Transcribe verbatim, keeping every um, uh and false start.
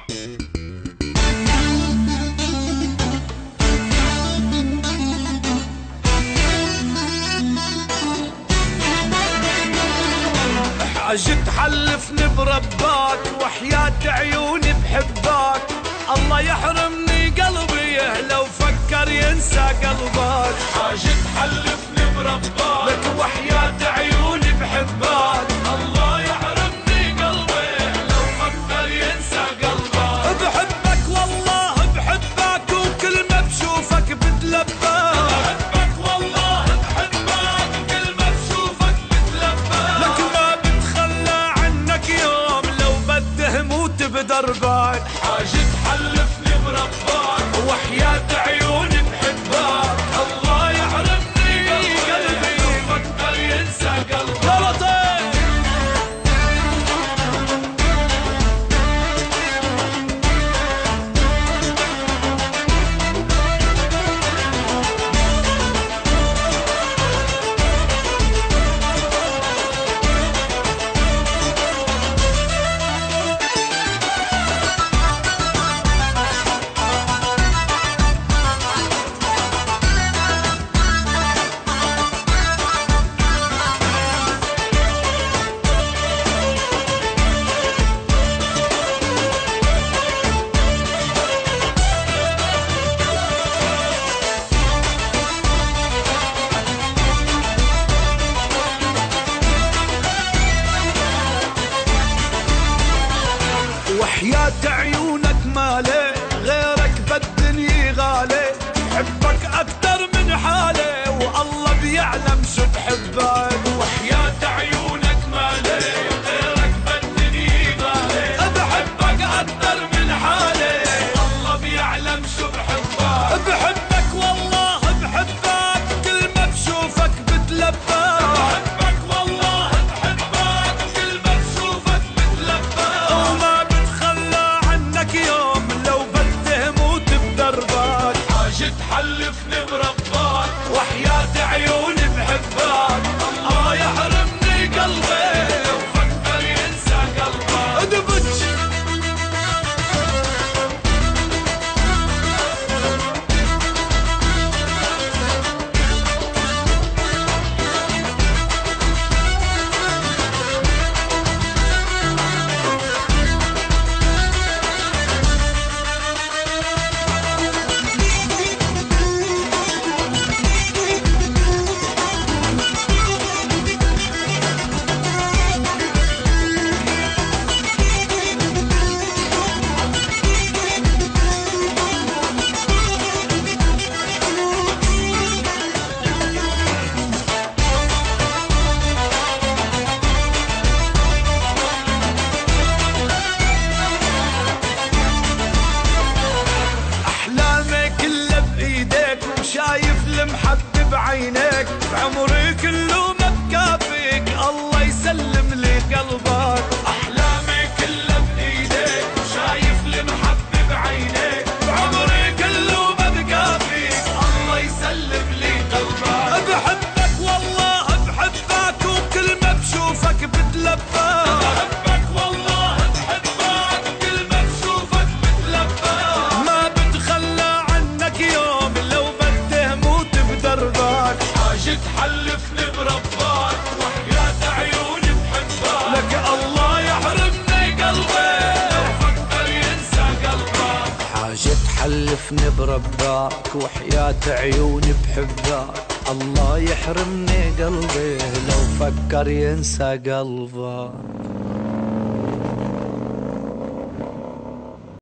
حاج تحلفني برباك وحياة عيوني بحباك، الله يحرمني قلبي لو فكر ينسى قلبك. حاج تحلفني برباك لك وحياة عيوني بحباك، الله يحرمني قلبي لو فكر ينسى قلبك. بحبك والله بحبك وكل ما بشوفك بتلبك. بحبك والله بحبك وكل ما بشوفك بتلبك. لك ما بتخلى عنك يوم لو بده موت بدربك. حاج تحلفني برباك وحياة عيوني بحبك، الله يحرمني قلبي لو فكر ينسى قلبك. وحياة عيونك مالي غيرك بالدنيا غالي، حبك أكتر من حالي والله بيعلم شو بحبك. وحياة عيونك مالي غيرك بالدنيا غالي، بحبك أكتر من حالي الله بيعلم شو بحبك. بحبك والله بحبك كل ما بشوفك بتلبك. بحبك والله بحبك وكل ما بشوفك بتلبك. وما بتخلى عنك يوم لو بده موت بدربك. حاج تحلفني برباك وحياة عيوني بحبك، الله يحرمني قلبي لو فكر ينسى قلبك. ادبج. شايف المحب بعينيك بعمري كله ما بكافيك، الله يسلم لي قلبك. أحلامي كلها بإيديك شايف المحب بعينيك بعمري كله ما بكافيك، الله يسلم لي قلبك. بحبك والله بحبك وكل ما بشوفك بتلبك. بحبك والله بحبك وكل ما بشوفك بتلبك. ما بتخلى عنك يوم لو بده موت بدربك. حاج تحلفني برباك وحياة عيوني بحبك. لك الله يحرمني قلبي لو فكر ينسى قلبك. حاجة تحلفني برباك وحياة عيوني بحبك، الله يحرمني قلبي لو فكر ينسى قلبك.